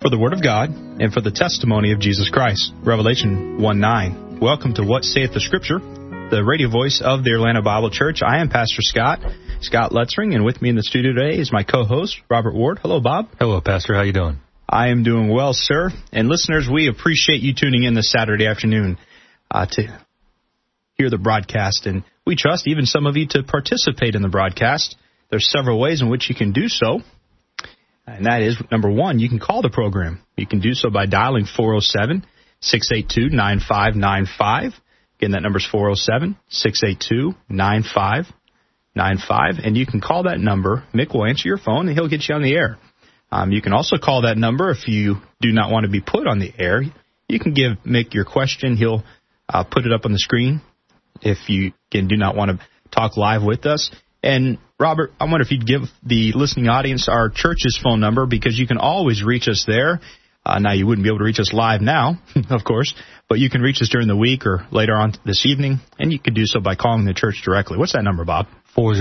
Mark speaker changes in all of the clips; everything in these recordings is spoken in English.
Speaker 1: for the Word of God and for the testimony of Jesus Christ. Revelation 1:9. Welcome to What Saith the Scripture, the radio voice of the Orlando Bible Church. I am Pastor Scott Lutzring, and with me in the studio today is my co-host, Robert Ward. Hello, Bob.
Speaker 2: Hello, Pastor. How you doing?
Speaker 1: I am doing well, sir. And listeners, we appreciate you tuning in this Saturday afternoon to hear the broadcast, and we trust even some of you to participate in the broadcast. There's several ways in which you can do so, and that is, number one, you can call the program. You can do so by dialing 407-682-9595. Again, that number is 407-682-9595, and you can call that number. Mick will answer your phone, and he'll get you on the air. You can also call that number if you do not want to be put on the air. You can give Mick your question. He'll put it up on the screen if you do not want to talk live with us. And, Robert, I wonder if you'd give the listening audience our church's phone number, because you can always reach us there. Now, you wouldn't be able to reach us live now, of course, but you can reach us during the week or later on this evening, and you can do so by calling the church directly. What's that number, Bob?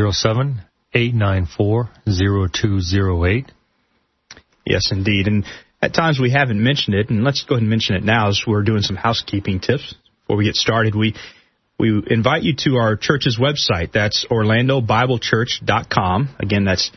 Speaker 2: 407-894-0208.
Speaker 1: Yes, indeed. And at times we haven't mentioned it, and let's go ahead and mention it now as we're doing some housekeeping tips. Before we get started, we invite you to our church's website. That's orlandobiblechurch.com. Again, that's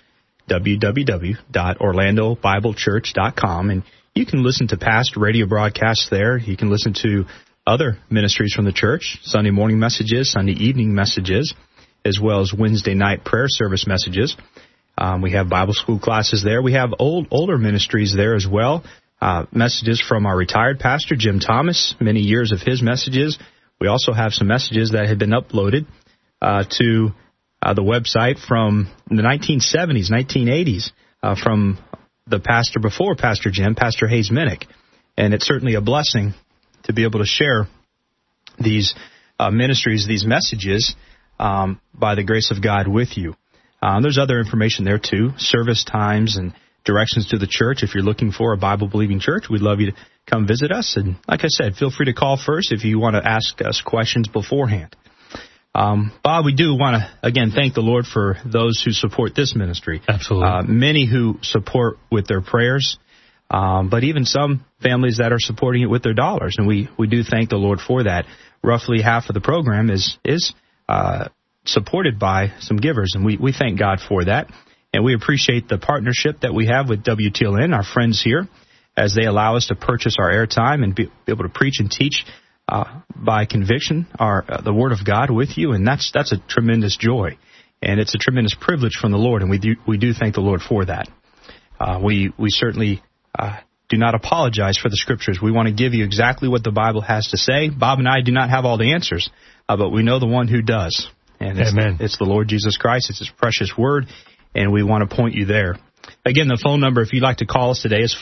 Speaker 1: www.orlandobiblechurch.com. And you can listen to past radio broadcasts there. You can listen to other ministries from the church, Sunday morning messages, Sunday evening messages, as well as Wednesday night prayer service messages. We have Bible school classes there. We have older ministries there as well. Messages from our retired pastor, Jim Thomas, many years of his messages. We also have some messages that have been uploaded to the website from the 1970s, 1980s, from the pastor before Pastor Jim, Pastor Hayes Minnick. And it's certainly a blessing to be able to share these ministries, these messages, by the grace of God with you. There's other information there, too, service times and directions to the church. If you're looking for a Bible-believing church, we'd love you to come visit us. And like I said, feel free to call first if you want to ask us questions beforehand. Bob, we do want to, again, thank the Lord for those who support this ministry.
Speaker 2: Absolutely.
Speaker 1: Many who support with their prayers, but even some families that are supporting it with their dollars. And we do thank the Lord for that. Roughly half of the program is supported by some givers, and we thank God for that. And we appreciate the partnership that we have with WTLN, our friends here, as they allow us to purchase our airtime and be able to preach and teach by conviction the Word of God with you, and that's a tremendous joy, and it's a tremendous privilege from the Lord, and we do thank the Lord for that. We certainly do not apologize for the Scriptures. We want to give you exactly what the Bible has to say. Bob and I do not have all the answers, but we know the one who does. And it's the Lord Jesus Christ. It's His precious Word, and we want to point you there. Again, the phone number, if you'd like to call us today, is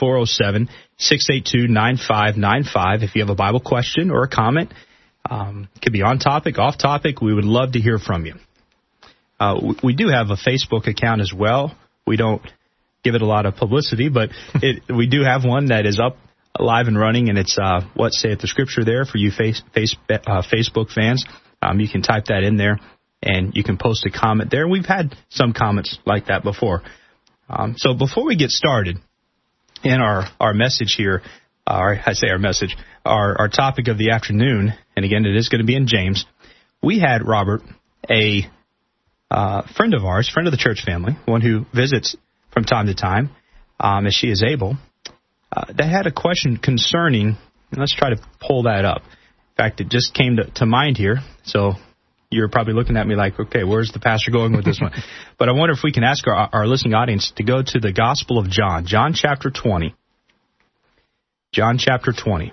Speaker 1: 407-682-9595. If you have a Bible question or a comment, it could be on topic, off topic, we would love to hear from you. We do have a Facebook account as well. We don't give it a lot of publicity, but we do have one that is up, live and running, and it's What Saith the Scripture there for you Facebook fans. You can type that in there, and you can post a comment there. We've had some comments like that before. So before we get started in our message here, our topic of the afternoon, and again, it is going to be in James, we had, Robert, a friend of ours, friend of the church family, one who visits from time to time, as she is able, that had a question concerning, and let's try to pull that up. In fact, it just came to mind here, so you're probably looking at me like, okay, where's the pastor going with this one? But I wonder if we can ask our listening audience to go to the Gospel of John, John chapter 20. John chapter 20.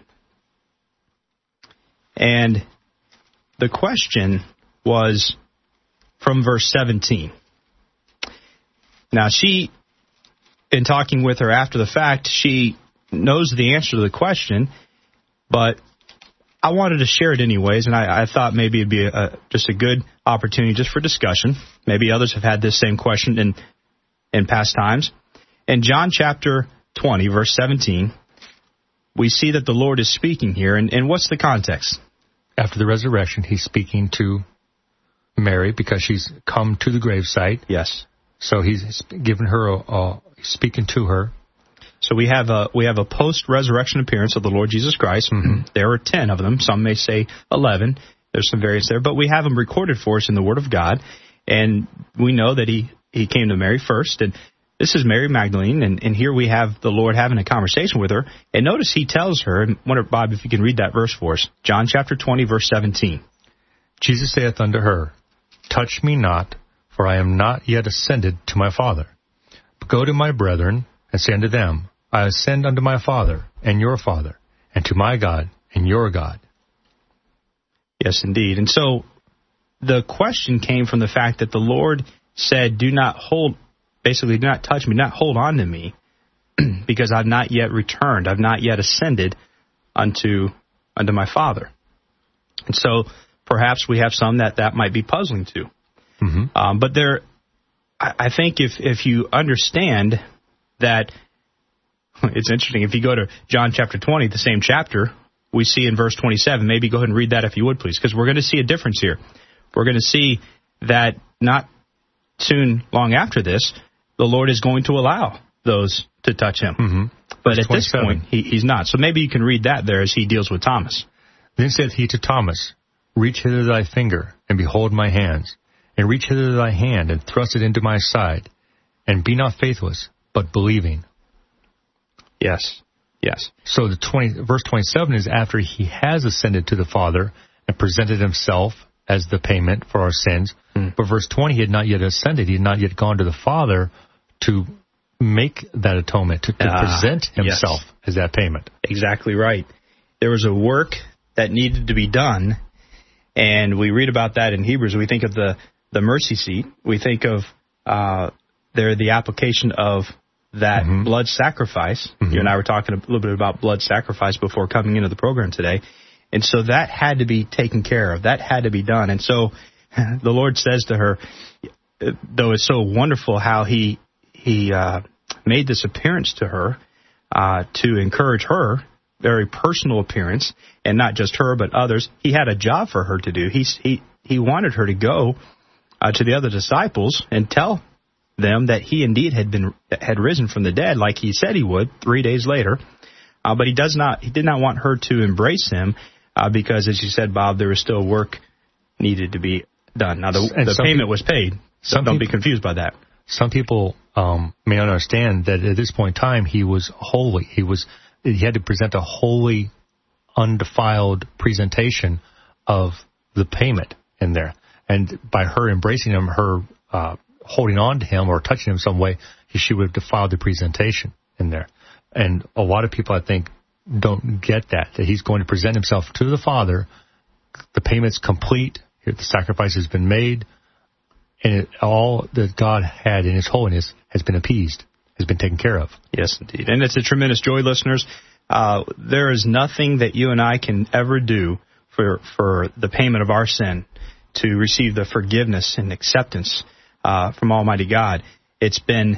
Speaker 1: And the question was from verse 17. Now, she, in talking with her after the fact, she knows the answer to the question, but I wanted to share it anyways, and I thought maybe it'd be just a good opportunity just for discussion. Maybe others have had this same question in past times. In John chapter 20, verse 17, we see that the Lord is speaking here, and what's the context?
Speaker 2: After the resurrection, He's speaking to Mary because she's come to the gravesite.
Speaker 1: Yes.
Speaker 2: So He's given her, speaking to her.
Speaker 1: So we have a post-resurrection appearance of the Lord Jesus Christ. Mm-hmm. There are 10 of them. Some may say 11. There's some variance there, but we have them recorded for us in the Word of God, and we know that he came to Mary first, and this is Mary Magdalene, and here we have the Lord having a conversation with her, and notice he tells her, and I wonder, Bob, if you can read that verse for us, John chapter 20, verse 17.
Speaker 2: Jesus saith unto her, Touch me not, for I am not yet ascended to my Father. But go to my brethren, and say unto them, I ascend unto my Father, and your Father, and to my God, and your God.
Speaker 1: Yes, indeed. And so the question came from the fact that the Lord said, do not touch me, not hold on to me, because I've not yet returned. I've not yet ascended unto my Father. And so perhaps we have some that might be puzzling to. Mm-hmm. But I think if you understand that, it's interesting. If you go to John chapter 20, the same chapter, we see in verse 27, maybe go ahead and read that if you would, please, because we're going to see a difference here. We're going to see that not soon long after this, the Lord is going to allow those to touch him. Mm-hmm. But at this point, he's not. So maybe you can read that there as he deals with Thomas.
Speaker 2: Then saith he to Thomas, Reach hither thy finger, and behold my hands, and reach hither thy hand, and thrust it into my side, and be not faithless, but believing.
Speaker 1: Yes.
Speaker 2: So verse 27 is after he has ascended to the Father and presented himself as the payment for our sins. But verse 20, he had not yet ascended. He had not yet gone to the Father to make that atonement, to present himself as that payment.
Speaker 1: Exactly right. There was a work that needed to be done, and we read about that in Hebrews. We think of the mercy seat. We think of the application of that blood sacrifice. Mm-hmm. You and I were talking a little bit about blood sacrifice before coming into the program today. And so that had to be taken care of. That had to be done. And so the Lord says to her, though it's so wonderful how he made this appearance to her to encourage her, very personal appearance, and not just her but others. He had a job for her to do. He wanted her to go to the other disciples and tell them that he indeed had risen from the dead, like he said he would 3 days later. But he did not want her to embrace him because, as you said, Bob, there was still work needed to be done. Now the payment was paid. So don't be confused by that.
Speaker 2: Some people may not understand that at this point in time he was holy. He had to present a holy, undefiled presentation of the payment in there. And by her embracing him, her holding on to him or touching him some way, she would have defiled the presentation in there. And a lot of people, I think, don't get that he's going to present himself to the Father. The payment's complete. The sacrifice has been made. And all that God had in his holiness has been appeased, has been taken care of.
Speaker 1: Yes, indeed. And it's a tremendous joy, listeners. There is nothing that you and I can ever do for the payment of our sin to receive the forgiveness and acceptance from Almighty God. It's been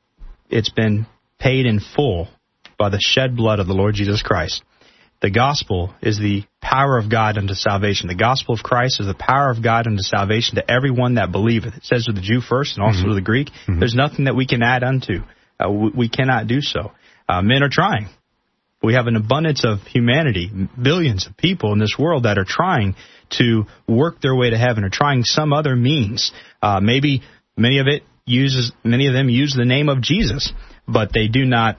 Speaker 1: paid in full by the shed blood of the Lord Jesus Christ. The gospel is the power of God unto salvation. The gospel of Christ is the power of God unto salvation to everyone that believeth. It says to the Jew first and also to the Greek. Mm-hmm. There's nothing that we can add unto. We cannot do so. Men are trying. We have an abundance of humanity, billions of people in this world that are trying to work their way to heaven or trying some other means. Maybe many of them use the name of Jesus, but they do not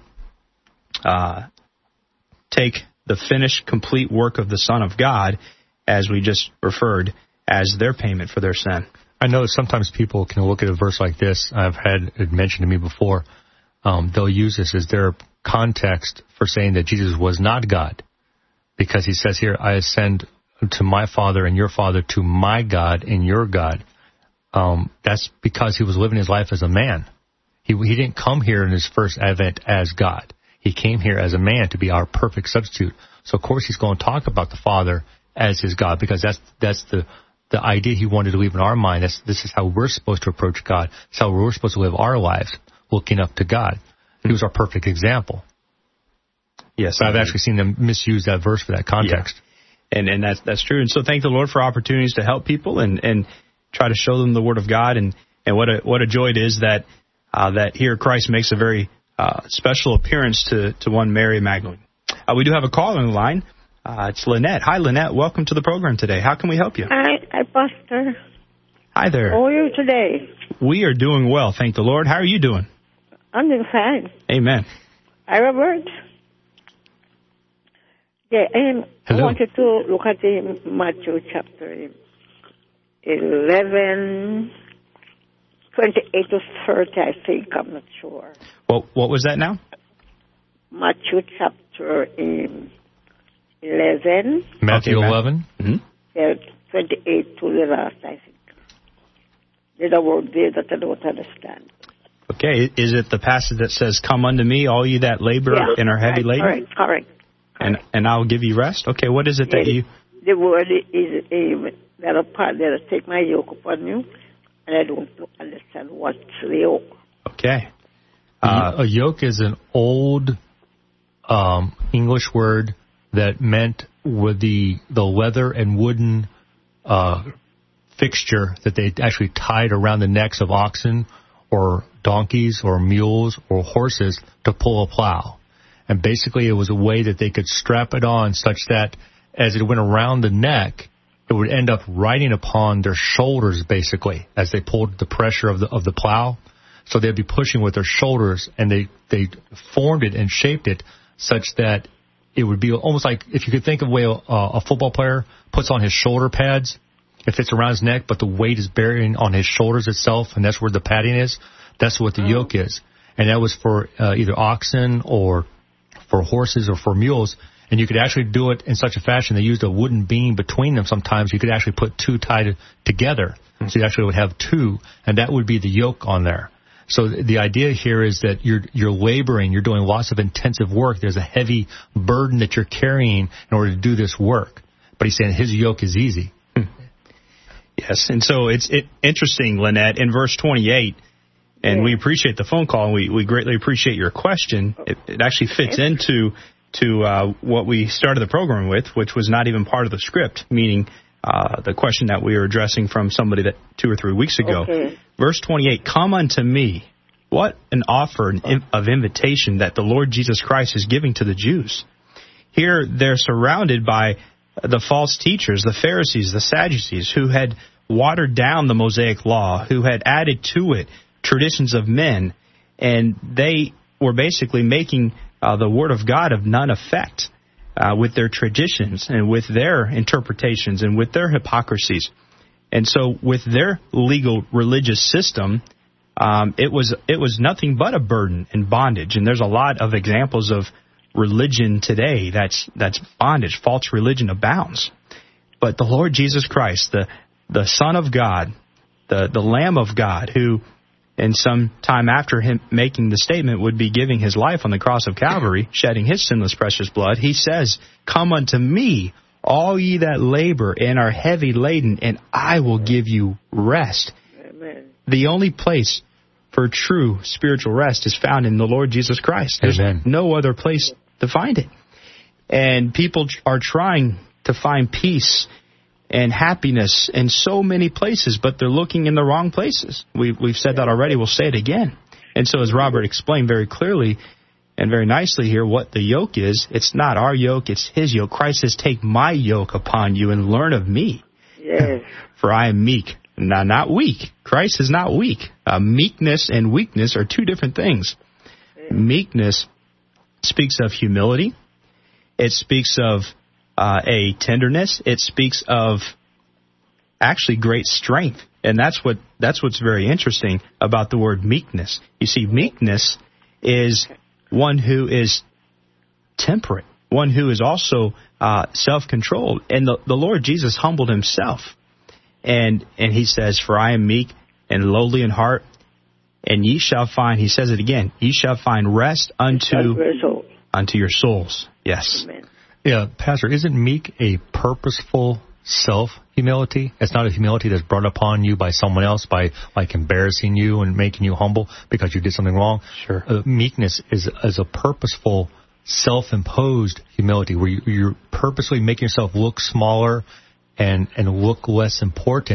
Speaker 1: take the finished, complete work of the Son of God, as we just referred, as their payment for their sin.
Speaker 2: I know sometimes people can look at a verse like this. I've had it mentioned to me before. They'll use this as their context for saying that Jesus was not God, because he says here, I ascend to my Father and your Father, to my God and your God. That's because he was living his life as a man. He didn't come here in his first advent as God. He came here as a man to be our perfect substitute. So, of course, he's going to talk about the Father as his God, because that's the idea he wanted to leave in our mind. This is how we're supposed to approach God. It's how we're supposed to live our lives, looking up to God. He was our perfect example.
Speaker 1: Yes,
Speaker 2: but I've actually seen them misuse that verse for that context.
Speaker 1: Yeah. And that's true. And so thank the Lord for opportunities to help people and try to show them the Word of God. And what a joy it is that here Christ makes a very special appearance to one Mary Magdalene. We do have a caller on the line. It's Lynette. Hi, Lynette. Welcome to the program today. How can we help you?
Speaker 3: Hi, Pastor.
Speaker 1: Hi there.
Speaker 3: How are you today?
Speaker 1: We are doing well, thank the Lord. How are you doing?
Speaker 3: I'm doing fine.
Speaker 1: Amen.
Speaker 3: Hi, Robert. Yeah, I wanted to look at Matthew chapter 11, 28 to 30, I think. I'm not sure.
Speaker 1: Well, what was that now?
Speaker 3: Matthew chapter 11.
Speaker 2: Matthew 11?
Speaker 1: Mm-hmm.
Speaker 3: Yeah, 28 to the last, I think. There's a word there that I don't understand.
Speaker 1: Okay, is it the passage that says, "Come unto me, all you that labor and are heavy laden"?
Speaker 3: Correct.
Speaker 1: And I'll give you rest? Okay, what is it that you...
Speaker 3: The word is that a part that I take my yoke upon you, and I don't understand what's the yoke.
Speaker 1: Okay.
Speaker 2: A yoke is an old English word that meant with the leather and wooden fixture that they actually tied around the necks of oxen or donkeys or mules or horses to pull a plow. And basically it was a way that they could strap it on such that as it went around the neck, it would end up riding upon their shoulders basically as they pulled the pressure of the plow. So they'd be pushing with their shoulders, and they formed it and shaped it such that it would be almost like, if you could think of the way a football player puts on his shoulder pads, it fits around his neck, but the weight is bearing on his shoulders itself, and that's where the padding is. That's what the yoke is. And that was for either oxen or for horses or for mules. And you could actually do it in such a fashion, they used a wooden beam between them sometimes. You could actually put two tied together. So you actually would have two, and that would be the yoke on there. So the idea here is that you're laboring, you're doing lots of intensive work. There's a heavy burden that you're carrying in order to do this work. But he's saying his yoke is easy.
Speaker 1: Yes, and so it's interesting, Lynette, in verse 28, and we appreciate the phone call, and we greatly appreciate your question. It actually fits into what we started the program with, which was not even part of the script, meaning the question that we were addressing from somebody that 2 or 3 weeks ago.
Speaker 3: Okay.
Speaker 1: Verse 28, "Come unto me." What an offer of invitation that the Lord Jesus Christ is giving to the Jews. Here they're surrounded by the false teachers, the Pharisees, the Sadducees, who had watered down the Mosaic law, who had added to it traditions of men, and they were basically making the Word of God of none effect with their traditions and with their interpretations and with their hypocrisies. And so with their legal religious system, it was nothing but a burden and bondage. And there's a lot of examples of religion today that's bondage. False religion abounds. But the Lord Jesus Christ, the Son of God, the Lamb of God, who and some time after him making the statement would be giving his life on the cross of Calvary, shedding his sinless precious blood, he says, "Come unto me, all ye that labor and are heavy laden, and I will give you rest."
Speaker 3: Amen.
Speaker 1: The only place for true spiritual rest is found in the Lord Jesus Christ. There's no other place to find it. And people are trying to find peace and happiness in so many places, but they're looking in the wrong places. We've said that already. We'll say it again. And so as Robert explained very clearly and very nicely here what the yoke is, it's not our yoke, it's his yoke. Christ says, "Take my yoke upon you and learn of me.
Speaker 3: Yes.
Speaker 1: For I am meek." Now, not weak. Christ is not weak. Meekness and weakness are two different things. Meekness speaks of humility. It speaks of a tenderness. It speaks of actually great strength, and that's what's very interesting about the word meekness. You see, meekness is one who is temperate, one who is also self-controlled, and the Lord Jesus humbled himself, and he says, "For I am meek and lowly in heart, and ye shall find," he says it again, "ye shall find rest unto your souls." Yes.
Speaker 3: Amen.
Speaker 2: Yeah, Pastor, isn't meek a purposeful self-humility? It's not a humility that's brought upon you by someone else, by like embarrassing you and making you humble because you did something wrong.
Speaker 1: Sure.
Speaker 2: Meekness is a purposeful, self-imposed humility where you're purposely making yourself look smaller and look less important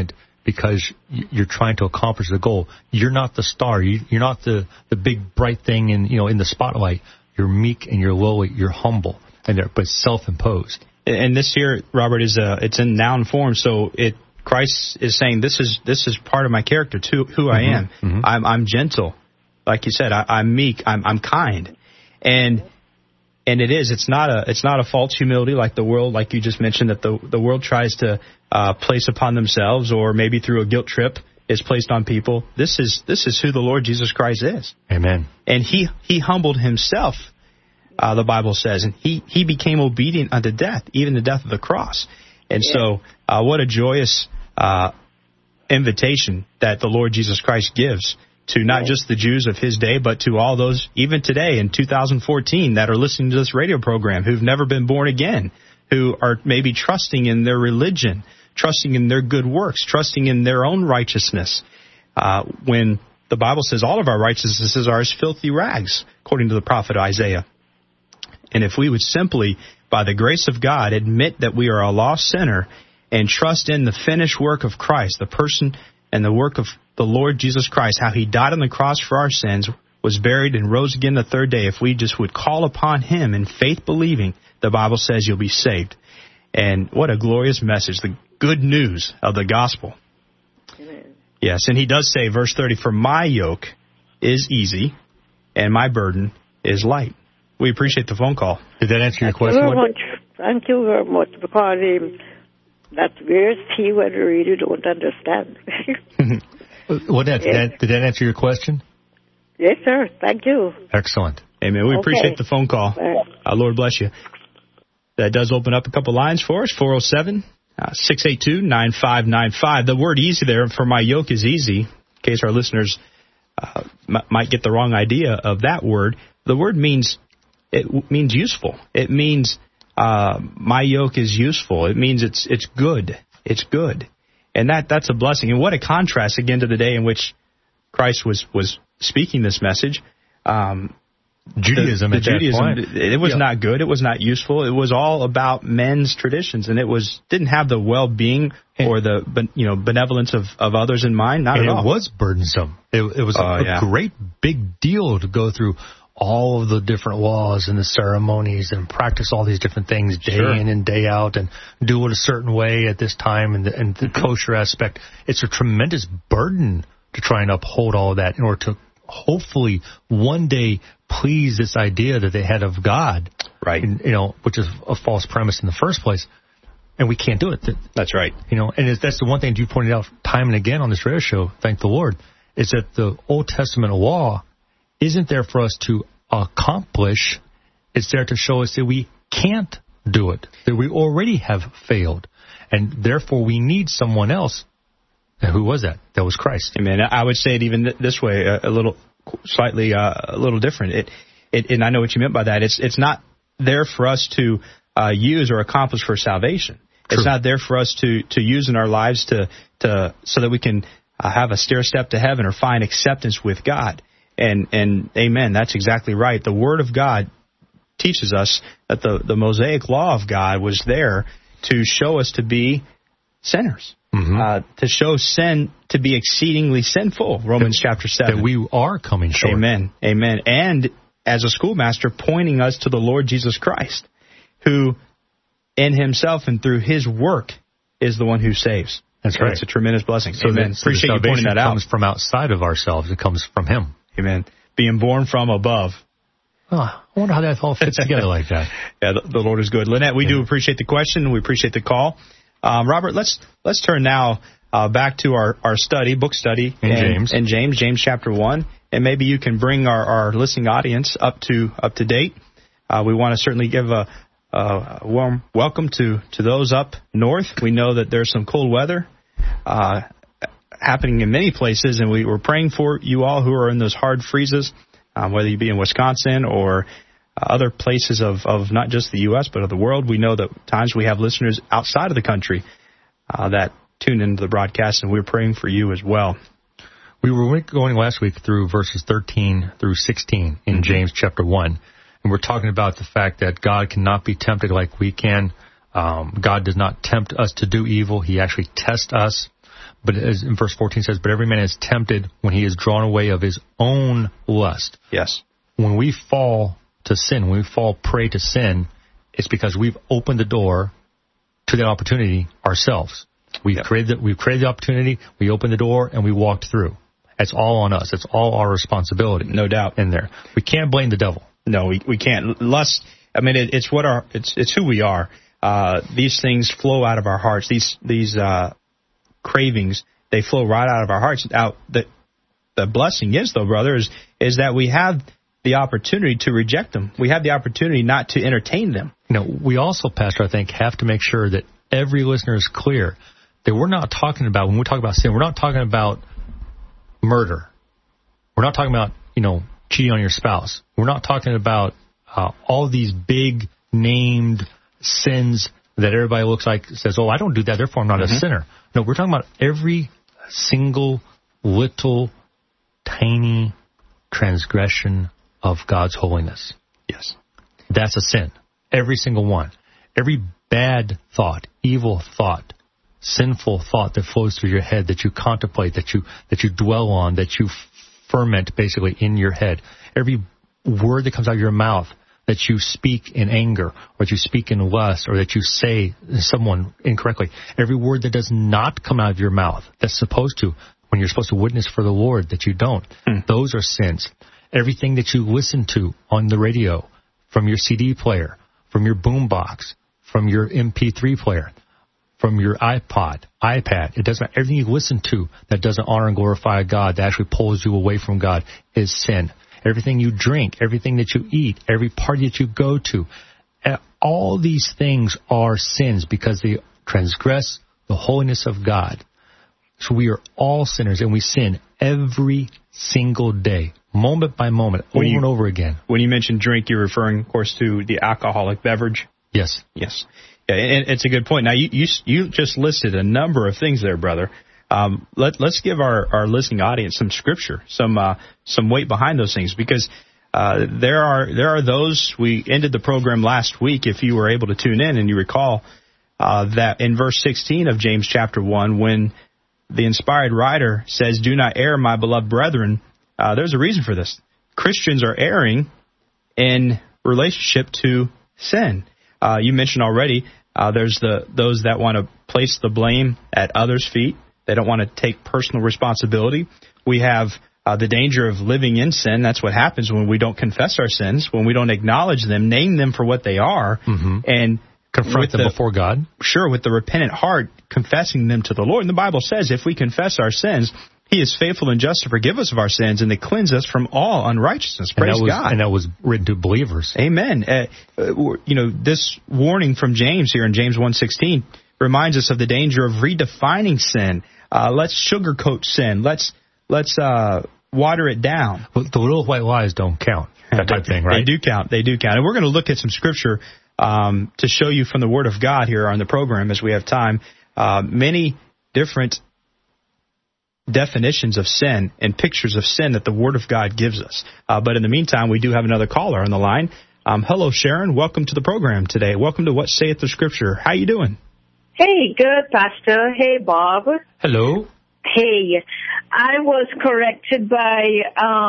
Speaker 2: because you're trying to accomplish the goal. You're not the star. You're not the big bright thing in the spotlight. You're meek and you're lowly. You're humble, but self-imposed.
Speaker 1: And this here, Robert, it's in noun form, so Christ is saying this is part of my character, too, who I am. Mm-hmm. I'm gentle, like you said. I'm meek. I'm kind, and it is. It's not a false humility like the world, like you just mentioned, that the world tries to place upon themselves, or maybe through a guilt trip is placed on people. This is who the Lord Jesus Christ is.
Speaker 2: Amen.
Speaker 1: And he humbled himself. The Bible says, and he became obedient unto death, even the death of the cross. And so, what a joyous invitation that the Lord Jesus Christ gives to not just the Jews of his day, but to all those, even today in 2014, that are listening to this radio program, who've never been born again, who are maybe trusting in their religion, trusting in their good works, trusting in their own righteousness. When the Bible says all of our righteousnesses are as filthy rags, according to the prophet Isaiah. And if we would simply, by the grace of God, admit that we are a lost sinner and trust in the finished work of Christ, the person and the work of the Lord Jesus Christ, how he died on the cross for our sins, was buried and rose again the third day, if we just would call upon him in faith believing, the Bible says you'll be saved. And what a glorious message, the good news of the gospel. Amen. Yes, and he does say, verse 30, for my yoke is easy and my burden is light. We appreciate the phone call.
Speaker 2: Did that answer your question?
Speaker 3: Thank you very much, because that various key word I really don't understand.
Speaker 2: Did that answer your question?
Speaker 3: Yes, sir. Thank you.
Speaker 2: Excellent.
Speaker 1: Amen. We appreciate the phone call. Lord bless you. That does open up a couple lines for us, 407-682-9595. The word easy there, for my yoke is easy, in case our listeners might get the wrong idea of that word. The word means useful. It means my yoke is useful. It means it's good. It's good. And that's a blessing. And what a contrast, again, to the day in which Christ was speaking this message.
Speaker 2: Judaism,
Speaker 1: it was not good. It was not useful. It was all about men's traditions, and it didn't have the well-being or the benevolence of others in mind. Not at all.
Speaker 2: It was burdensome. It was a great big deal to go through all of the different laws and the ceremonies and practice all these different things day in and day out, and do it a certain way at this time, and the kosher aspect. It's a tremendous burden to try and uphold all of that in order to hopefully one day please this idea that they had of God,
Speaker 1: right?
Speaker 2: And, which is a false premise in the first place, and we can't do it.
Speaker 1: That's right.
Speaker 2: And that's the one thing you pointed out time and again on this radio show. Thank the Lord, is that the Old Testament law isn't there for us to accomplish. It's there to show us that we can't do it, that we already have failed, and therefore we need someone else. And who was that? That was Christ.
Speaker 1: Amen. I would say it even this way, a little different. And I know what you meant by that. It's not there for us to use or accomplish for salvation. True. It's not there for us to use in our lives so that we can have a stair step to heaven or find acceptance with God. And amen, that's exactly right. The Word of God teaches us that the Mosaic law of God was there to show us to be sinners. Mm-hmm. To show sin to be exceedingly sinful, Romans chapter 7.
Speaker 2: That we are coming short.
Speaker 1: Amen. Amen. And as a schoolmaster, pointing us to the Lord Jesus Christ, who in himself and through his work is the one who saves.
Speaker 2: That's right.
Speaker 1: It's a tremendous blessing.
Speaker 2: So
Speaker 1: amen. Appreciate you pointing that out.
Speaker 2: It comes from outside of ourselves. It comes from him.
Speaker 1: Amen. Being born from above.
Speaker 2: Oh, I wonder how that all fits together like that.
Speaker 1: Yeah, the Lord is good. Lynette, we do appreciate the question. We appreciate the call. Robert, let's turn now back to our book study in James chapter 1, and maybe you can bring our listening audience up to date. We want to certainly give a warm welcome to those up north. We know that there's some cold weather happening in many places, and we're praying for you all who are in those hard freezes, whether you be in Wisconsin or other places of not just the U.S., but of the world. We know that times we have listeners outside of the country that tune into the broadcast, and we're praying for you as well.
Speaker 2: We were going last week through verses 13 through 16 in James chapter 1, and we're talking about the fact that God cannot be tempted like we can. God does not tempt us to do evil. He actually tests us. But as in verse 14 says, but every man is tempted when he is drawn away of his own lust.
Speaker 1: Yes.
Speaker 2: When we fall to sin, when we fall prey to sin, it's because we've opened the door to that opportunity ourselves. We've created the opportunity, we opened the door, and we walked through. It's all on us. It's all our responsibility.
Speaker 1: No doubt.
Speaker 2: In there. We can't blame the devil.
Speaker 1: No, we can't. Lust, I mean, it's who we are. These things flow out of our hearts. These cravings, they flow right out of our hearts. Now, the blessing is, though, brother, is that we have the opportunity to reject them. We have the opportunity not to entertain them.
Speaker 2: We also, Pastor, I think, have to make sure that every listener is clear that we're not talking about, when we talk about sin, we're not talking about murder. We're not talking about, cheating on your spouse. We're not talking about all these big named sins that everybody looks like, says, oh, I don't do that, therefore I'm not a sinner. No, we're talking about every single little tiny transgression of God's holiness.
Speaker 1: Yes.
Speaker 2: That's a sin. Every single one. Every bad thought, evil thought, sinful thought that flows through your head, that you contemplate, that you dwell on, that you ferment basically in your head. Every word that comes out of your mouth that you speak in anger, or that you speak in lust, or that you say to someone incorrectly. Every word that does not come out of your mouth that's supposed to, when you're supposed to witness for the Lord, that you don't. Those are sins. Everything that you listen to on the radio, from your CD player, from your boombox, from your MP3 player, from your iPad, it doesn't matter. Everything you listen to that doesn't honor and glorify God, that actually pulls you away from God, is sin. Everything you drink, everything that you eat, every party that you go to, all these things are sins because they transgress the holiness of God. So we are all sinners, and we sin every single day, moment by moment, over and over again. When you mention drink, you're referring, of course, to the alcoholic beverage?
Speaker 1: Yes. Yes. Yeah, and it's a good point. Now, you just listed a number of things there, brother. Let's give our listening audience some scripture, some weight behind those things, because there are those. We ended the program last week, if you were able to tune in, and you recall that in verse 16 of James chapter 1, when the inspired writer says, "Do not err, my beloved brethren," there's a reason for this. Christians are erring in relationship to sin. You mentioned already, there's those that want to place the blame at others' feet. They don't want to take personal responsibility. We have the danger of living in sin. That's what happens when we don't confess our sins, when we don't acknowledge them, name them for what they are, and
Speaker 2: confront them before God.
Speaker 1: Sure, with the repentant heart, confessing them to the Lord. And the Bible says if we confess our sins, He is faithful and just to forgive us of our sins and to cleanse us from all unrighteousness. Praise God.
Speaker 2: And that was written to believers.
Speaker 1: Amen. This warning from James here in James 1:16 reminds us of the danger of redefining sin. Let's sugarcoat sin. Let's water it down.
Speaker 2: Well, the little white lies don't count. That type of thing, right?
Speaker 1: They do count. They do count. And we're going to look at some scripture to show you from the Word of God here on the program as we have time. Many different definitions of sin and pictures of sin that the Word of God gives us. But in the meantime, we do have another caller on the line. Hello, Sharon. Welcome to the program today. Welcome to What Saith the Scripture. How you doing?
Speaker 4: Hey, good, Pastor. Hey, Bob.
Speaker 1: Hello.
Speaker 4: Hey, I was corrected by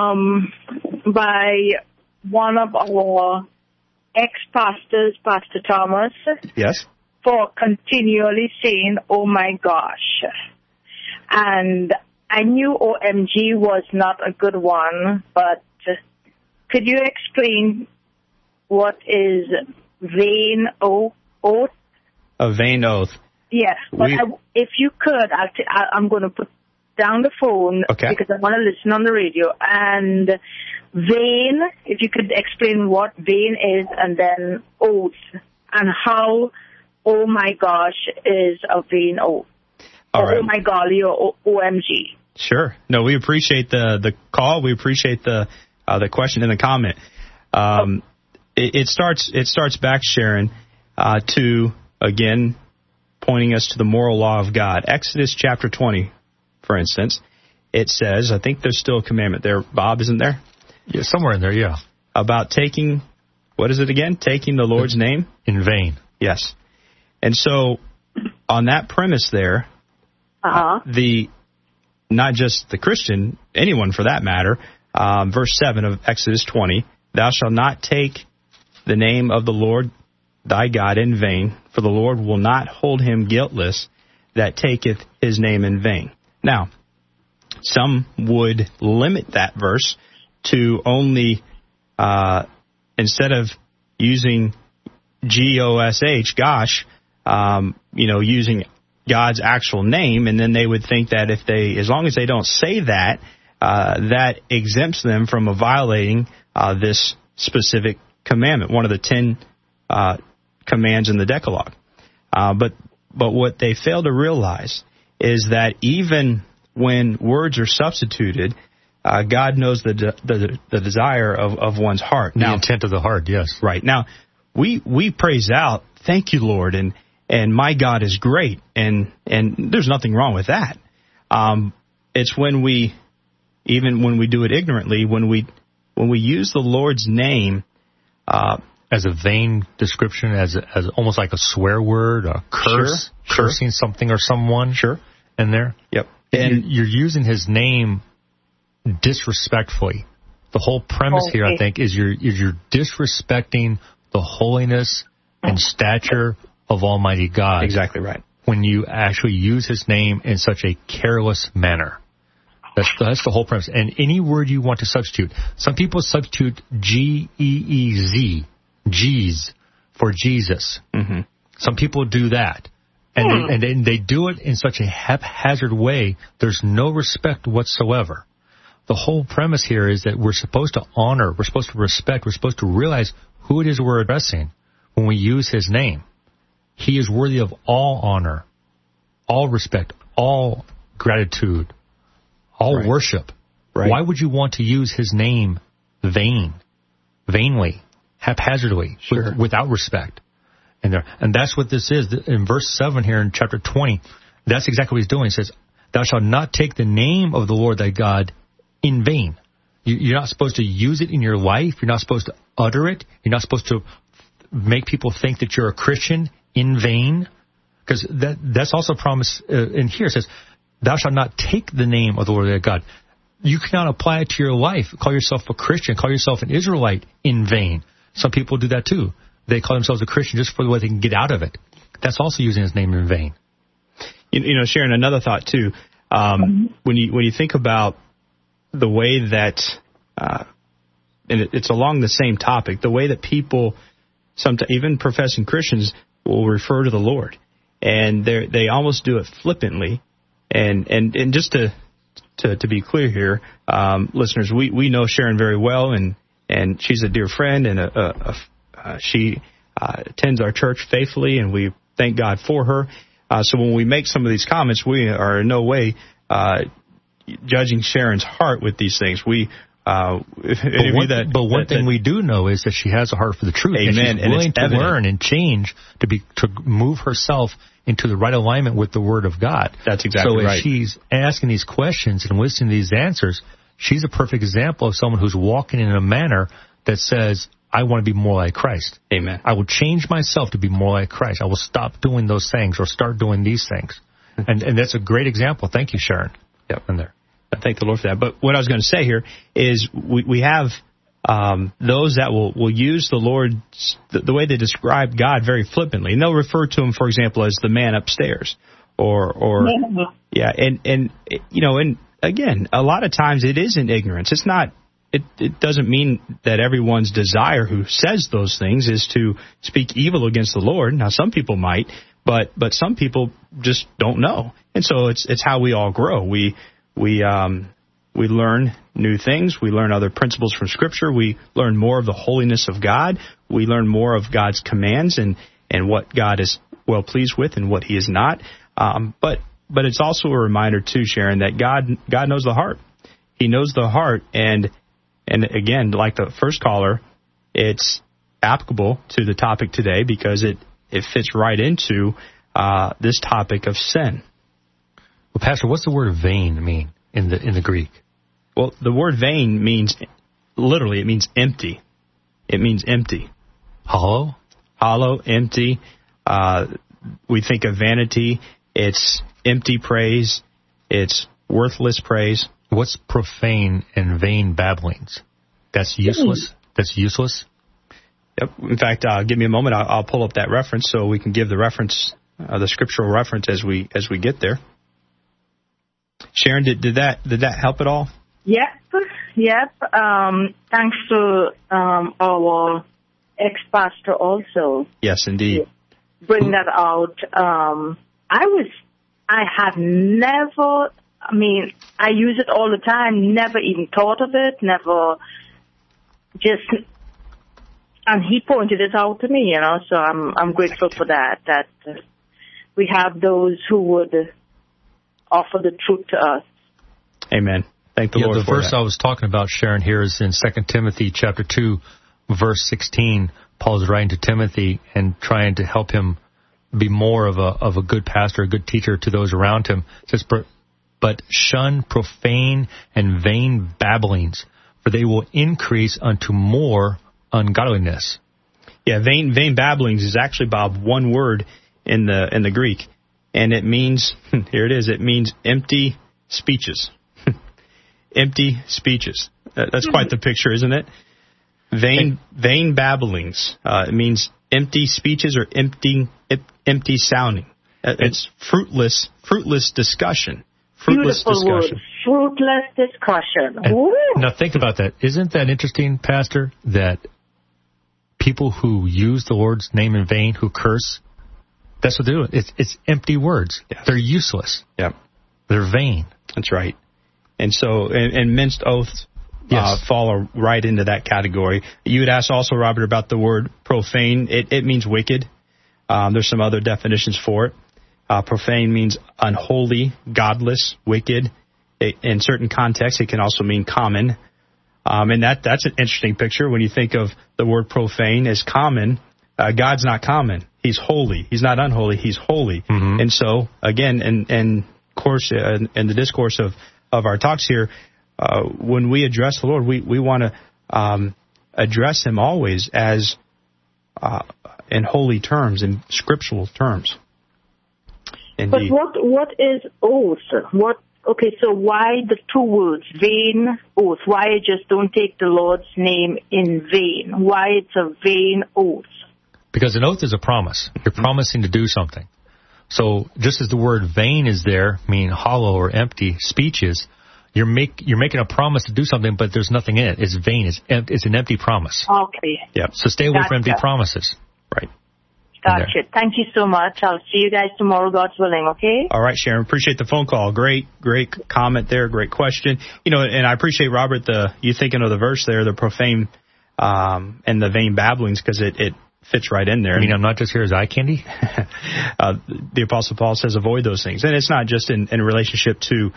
Speaker 4: one of our ex-pastors, Pastor Thomas.
Speaker 1: Yes.
Speaker 4: For continually saying, "Oh my gosh." And I knew OMG was not a good one, but could you explain what is vain oath?
Speaker 1: A vain oath.
Speaker 4: Yeah, but if you could, I'm going to put down the phone because I want to listen on the radio. And vain, if you could explain what vain is, and then oath, and how, oh my gosh, is a vain oath.
Speaker 1: All right.
Speaker 4: Oh my golly, or OMG.
Speaker 1: Sure. No, we appreciate the call. We appreciate the question and the comment. It starts back, Sharon, to again pointing us to the moral law of God. Exodus chapter 20, for instance, it says, I think there's still a commandment there. Bob, isn't there?
Speaker 2: Yeah, somewhere in there, yeah.
Speaker 1: About taking, what is it again? Taking the Lord's name?
Speaker 2: In vain.
Speaker 1: Yes. And so on that premise there, Not just the Christian, anyone for that matter. Verse 7 of Exodus 20, thou shalt not take the name of the Lord thy God in vain, for the Lord will not hold him guiltless that taketh his name in vain. Now, some would limit that verse to only, instead of using G-O-S-H, gosh, using God's actual name, and then they would think that as long as they don't say that, that exempts them from violating this specific commandment, one of the 10 commands in the Decalogue. But what they fail to realize is that even when words are substituted, God knows the desire of one's heart.
Speaker 2: The intent of the heart, yes.
Speaker 1: Right. Now, we praise out, thank you, Lord, and my God is great, and there's nothing wrong with that. It's when we do it ignorantly, when we use the Lord's name
Speaker 2: as a vain description, as almost like a swear word, a curse, cursing something or someone, in there.
Speaker 1: Yep.
Speaker 2: And you're using his name disrespectfully. The whole premise here, I think, is you're disrespecting the holiness and stature of Almighty God.
Speaker 1: Exactly right.
Speaker 2: When you actually use his name in such a careless manner. That's the whole premise. And any word you want to substitute. Some people substitute G-E-E-Z, G's, for Jesus.
Speaker 1: Mm-hmm.
Speaker 2: Some people do that. And they do it in such a haphazard way, there's no respect whatsoever. The whole premise here is that we're supposed to honor, we're supposed to respect, we're supposed to realize who it is we're addressing when we use his name. He is worthy of all honor, all respect, all gratitude, all worship.
Speaker 1: Right.
Speaker 2: Why would you want to use his name vainly, haphazardly, without respect? And that's what this is. In verse 7 here in chapter 20, that's exactly what he's doing. He says, thou shalt not take the name of the Lord thy God in vain. You're not supposed to use it in your life. You're not supposed to utter it. You're not supposed to make people think that you're a Christian in vain. Because that's also promised in here. It says, thou shalt not take the name of the Lord thy God. You cannot apply it to your life. Call yourself a Christian. Call yourself an Israelite in vain. Some people do that too. They call themselves a Christian just for the way they can get out of it. That's also using his name in vain.
Speaker 1: Sharon, another thought too. When you think about the way that, and it's along the same topic, the way that people, sometimes even professing Christians, will refer to the Lord, and they almost do it flippantly. And just to be clear here, listeners, we know Sharon very well, and she's a dear friend, and she attends our church faithfully, and we thank God for her. So when we make some of these comments, we are in no way judging Sharon's heart with these things. But one thing we do know is that she has a heart for the truth. Amen.
Speaker 2: And she's willing to learn and change to move herself into the right alignment with the Word of God.
Speaker 1: That's exactly right.
Speaker 2: So if she's asking these questions and listening to these answers, she's a perfect example of someone who's walking in a manner that says, I want to be more like Christ.
Speaker 1: Amen.
Speaker 2: I will change myself to be more like Christ. I will stop doing those things or start doing these things. And that's a great example. Thank you, Sharon.
Speaker 1: Yep. In there. I thank the Lord for that. But what I was going to say here is we have those that will use the Lord, the way they describe God very flippantly. And they'll refer to him, for example, as the man upstairs. And again, a lot of times it is in ignorance. It's not. It doesn't mean that everyone's desire who says those things is to speak evil against the Lord. Now, some people might, but some people just don't know. And so it's how we all grow. We learn new things. We learn other principles from Scripture. We learn more of the holiness of God. We learn more of God's commands and what God is well pleased with and what he is not. But it's also a reminder, too, Sharon, that God knows the heart. He knows the heart, and again, like the first caller, it's applicable to the topic today because it fits right into this topic of sin.
Speaker 2: Well, Pastor, what's the word vain mean in the Greek?
Speaker 1: Well, the word vain means, literally, it means empty. It means empty.
Speaker 2: Hollow?
Speaker 1: Hollow, empty. We think of vanity. It's empty praise. It's worthless praise.
Speaker 2: What's profane and vain babblings? That's useless? That's useless?
Speaker 1: Yep. In fact, give me a moment. I'll pull up that reference so we can give the reference, the scriptural reference as we get there. Sharon, did that help at all?
Speaker 4: Yep. Thanks to our ex-pastor also.
Speaker 1: Yes, indeed.
Speaker 4: Bring that out. I have never, I use it all the time, never even thought of it, and he pointed it out to me, so I'm grateful for that we have those who would offer the truth to us.
Speaker 1: Amen. Thank the Lord
Speaker 2: for that. The verse I was talking about, Sharon, here is in 2 Timothy chapter 2, verse 16. Paul is writing to Timothy and trying to help him be more of a good pastor, a good teacher to those around him. It says, but shun profane and vain babblings, for they will increase unto more ungodliness.
Speaker 1: Yeah, vain babblings is actually, Bob, one word in the Greek, and it means here it is. It means empty speeches. Empty speeches. That's quite the picture, isn't it? Vain babblings. It means empty speeches or empty sounding. It's fruitless discussion.
Speaker 4: Beautiful word. Fruitless discussion.
Speaker 2: Now think about that. Isn't that interesting, Pastor, that people who use the Lord's name in vain, who curse, that's what they do. It's empty words. Yes. They're useless.
Speaker 1: Yeah.
Speaker 2: They're vain.
Speaker 1: That's right. And so, and minced oaths fall right into that category. You had asked also, Robert, about the word profane. It means wicked. There's some other definitions for it. Profane means unholy, godless, wicked. In certain contexts, it can also mean common. And that's an interesting picture when you think of the word profane as common. God's not common. He's holy. He's not unholy. He's holy. Mm-hmm. And so, again, in the discourse of our talks here, when we address the Lord, we want to address Him always as in holy terms, in scriptural terms. Indeed.
Speaker 4: But what is oath? Okay, so why the two words, vain oath? Why just don't take the Lord's name in vain? Why it's a vain oath?
Speaker 2: Because an oath is a promise. You're promising to do something. So just as the word vain is there, meaning hollow or empty speeches, you're making a promise to do something, but there's nothing in it. It's vain. It's an empty promise.
Speaker 4: Okay.
Speaker 2: Yeah. So stay away from empty promises.
Speaker 1: Right.
Speaker 4: Gotcha. Thank you so much. I'll see you guys tomorrow, God's willing, okay?
Speaker 1: All right, Sharon. Appreciate the phone call. Great comment there. Great question. And I appreciate, Robert, you thinking of the verse there, the profane and the vain babblings, because it fits right in there.
Speaker 2: I mean, I'm not just here as eye candy?
Speaker 1: The Apostle Paul says avoid those things. And it's not just in relationship to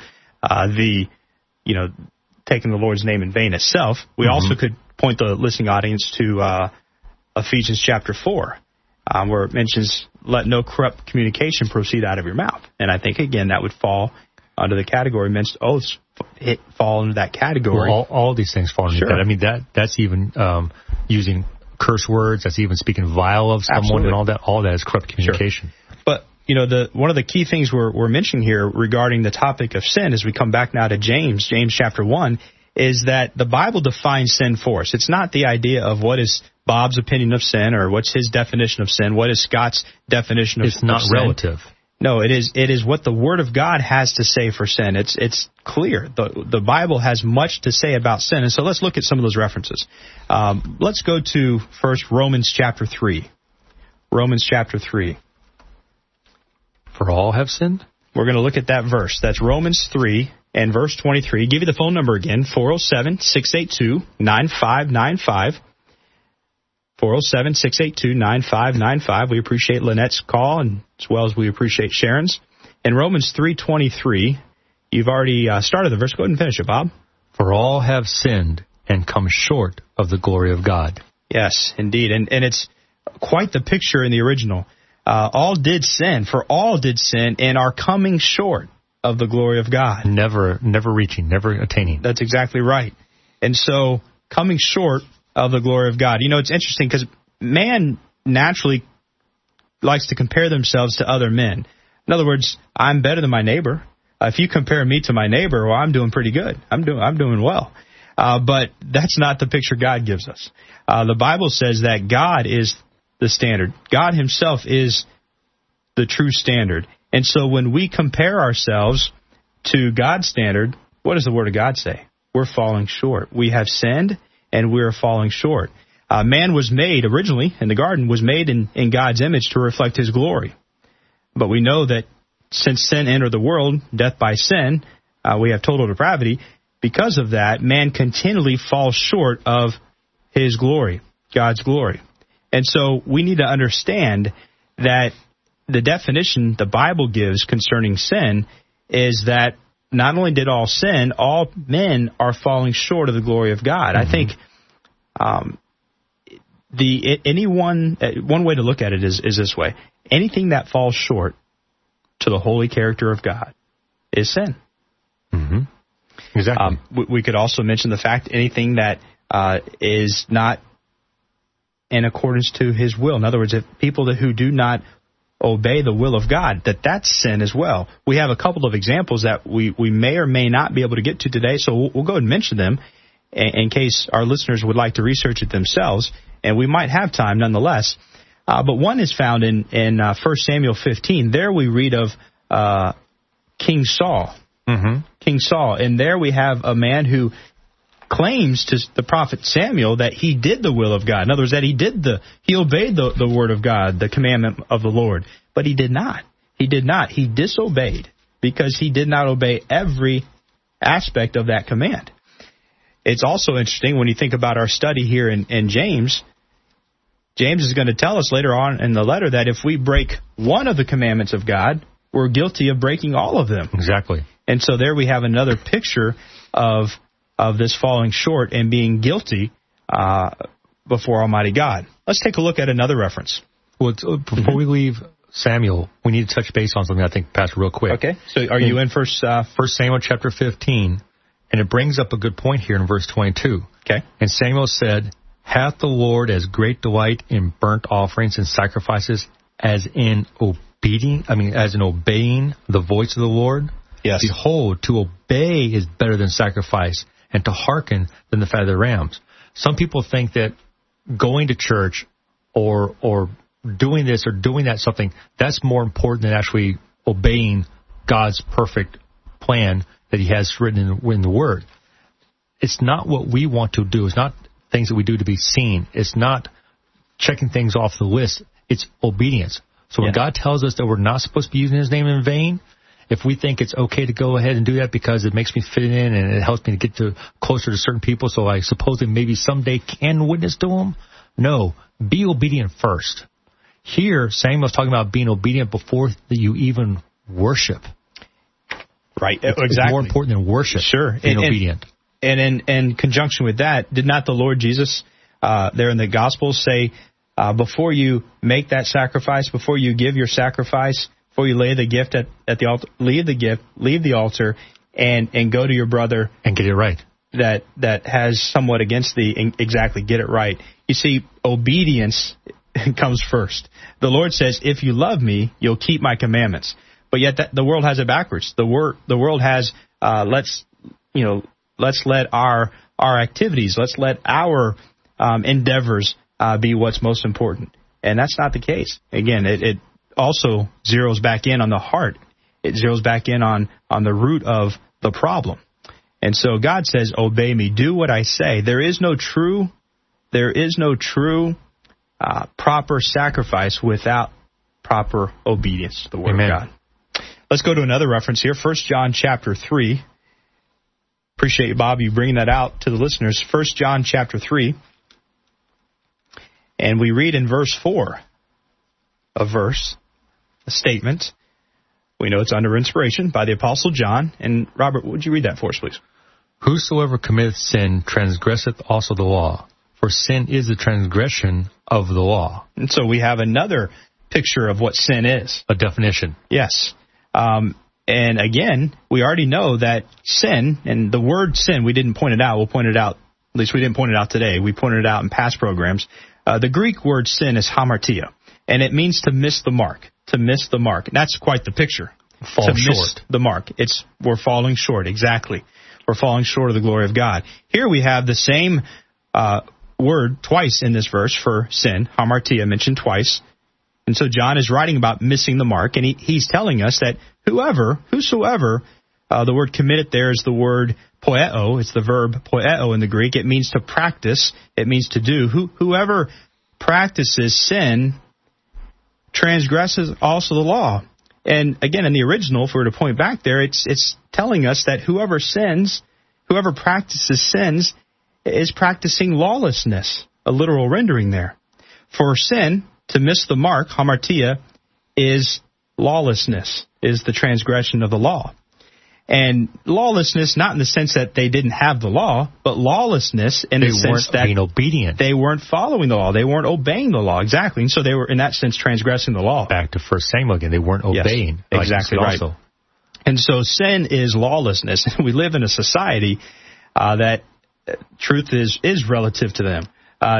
Speaker 1: taking the Lord's name in vain itself. We also could point the listening audience to Ephesians chapter 4. Where it mentions, let no corrupt communication proceed out of your mouth. And I think, again, that would fall under the category, minced oaths fall into that category.
Speaker 2: Well, all these things fall into that. I mean, that's even using curse words, that's even speaking vile of someone. Absolutely. And all that is corrupt communication.
Speaker 1: Sure. But, one of the key things we're mentioning here regarding the topic of sin, as we come back now to James chapter 1, is that the Bible defines sin for us. It's not the idea of what is Bob's opinion of sin or what's his definition of sin. What is Scott's definition of sin?
Speaker 2: It's not relative.
Speaker 1: No, it is what the Word of God has to say for sin. It's clear. The Bible has much to say about sin. And so let's look at some of those references. Let's go to first Romans chapter 3. Romans chapter 3.
Speaker 2: For all have sinned?
Speaker 1: We're going to look at that verse. That's Romans 3 and verse 23. Give you the phone number again, 407-682-9595. 407-682-9595. We appreciate Lynette's call, and as well as we appreciate Sharon's. In Romans 3:23, you've already started the verse. Go ahead and finish it, Bob.
Speaker 2: For all have sinned and come short of the glory of God.
Speaker 1: Yes, indeed. And it's quite the picture in the original. All did sin, for all did sin, and are coming short of the glory of God.
Speaker 2: Never reaching, never attaining.
Speaker 1: That's exactly right. And so, coming short of the glory of God. It's interesting because man naturally likes to compare themselves to other men. In other words, I'm better than my neighbor. If you compare me to my neighbor, well, I'm doing pretty good. I'm doing well. But that's not the picture God gives us. The Bible says that God is the standard. God himself is the true standard. And so when we compare ourselves to God's standard, what does the Word of God say? We're falling short. We have sinned, and we're falling short. Man was made, originally, in the garden, was made in God's image to reflect his glory. But we know that since sin entered the world, death by sin, we have total depravity. Because of that, man continually falls short of his glory, God's glory. And so we need to understand that the definition the Bible gives concerning sin is that not only did all sin, all men are falling short of the glory of God. I think one way to look at it is this way. Anything that falls short to the holy character of God is sin.
Speaker 2: Mm-hmm. Exactly.
Speaker 1: We could also mention the fact anything that is not in accordance to his will. In other words, if people who do not obey the will of God, that's sin as well. We have a couple of examples that we may or may not be able to get to today, so we'll go ahead and mention them in case our listeners would like to research it themselves, and we might have time nonetheless. But one is found in 1 Samuel 15. There we read of King Saul.
Speaker 2: Mm-hmm.
Speaker 1: King Saul. And there we have a man who claims to the prophet Samuel that he did the will of God. In other words, that he obeyed the word of God, the commandment of the Lord. But he did not. He did not. He disobeyed because he did not obey every aspect of that command. It's also interesting when you think about our study here in James. James is going to tell us later on in the letter that if we break one of the commandments of God, we're guilty of breaking all of them.
Speaker 2: Exactly.
Speaker 1: And so there we have another picture of this falling short and being guilty before Almighty God. Let's take a look at another reference.
Speaker 2: Well, before we leave Samuel, we need to touch base on something, I think, Pastor, real quick.
Speaker 1: Okay. So are you in 1
Speaker 2: Samuel chapter 15, and it brings up a good point here in verse 22.
Speaker 1: Okay.
Speaker 2: And Samuel said, "Hath the Lord as great delight in burnt offerings and sacrifices as in obeying the voice of the Lord?
Speaker 1: Yes.
Speaker 2: Behold, to obey is better than sacrifice, and to hearken than the fat of the rams." Some people think that going to church or doing this or doing that something, that's more important than actually obeying God's perfect plan that he has written in the Word. It's not what we want to do. It's not things that we do to be seen. It's not checking things off the list. It's obedience. So when God tells us that we're not supposed to be using his name in vain, if we think it's okay to go ahead and do that because it makes me fit in and it helps me to get closer to certain people so I suppose that maybe someday can witness to them, no, be obedient first. Here, Samuel's talking about being obedient before you even worship.
Speaker 1: Right,
Speaker 2: exactly. It's more important than worship.
Speaker 1: Sure.
Speaker 2: Being obedient.
Speaker 1: And in conjunction with that, did not the Lord Jesus there in the Gospels say, before you make that sacrifice, before you give your sacrifice, before you lay the gift at the altar, leave the altar, and go to your brother
Speaker 2: and get it right.
Speaker 1: That has somewhat against thee, and exactly get it right. You see, obedience comes first. The Lord says, "If you love me, you'll keep my commandments." But yet the world has it backwards. The world has let's let our activities, let's let our endeavors be what's most important, and that's not the case. Again, it also zeroes back in on the heart. It zeroes back in on the root of the problem. And so God says, "Obey me, do what I say." There is no true proper sacrifice without proper obedience to the Word
Speaker 2: Amen.
Speaker 1: of God. Let's go to another reference here, 1 John chapter 3. Appreciate you, Bob, you bringing that out to the listeners. 1 John chapter 3. And we read in verse 4, a statement. We know it's under inspiration by the Apostle John. And Robert, would you read that for us, please?
Speaker 2: "Whosoever committeth sin transgresseth also the law, for sin is the transgression of the law."
Speaker 1: And so we have another picture of what sin is.
Speaker 2: A definition.
Speaker 1: Yes. And again, we already know that sin, and the word sin, we didn't point it out. We'll point it out. At least we didn't point it out today. We pointed it out in past programs. The Greek word sin is hamartia, and it means to miss the mark, to miss the mark. And that's quite the picture.
Speaker 2: Fall short.
Speaker 1: Miss the mark. We're falling short, exactly. We're falling short of the glory of God. Here we have the same word twice in this verse for sin. Hamartia mentioned twice. And so John is writing about missing the mark, and he's telling us that whosoever, the word committed there is the word poieo. It's the verb poieo in the Greek. It means to practice. It means to do. Whoever practices sin transgresses also the law. And again, in the original, if we were to point back there, it's telling us that whoever practices sins is practicing lawlessness, a literal rendering there. For sin, to miss the mark, hamartia, is lawlessness, is the transgression of the law. And lawlessness, not in the sense that they didn't have the law, but lawlessness in the sense that
Speaker 2: being obedient.
Speaker 1: They weren't following the law. They weren't obeying the law, exactly. And so they were, in that sense, transgressing the law.
Speaker 2: Back to 1 Samuel again. They weren't obeying.
Speaker 1: Yes, exactly right.
Speaker 2: Also.
Speaker 1: And so sin is lawlessness. We live in a society that truth is relative to them.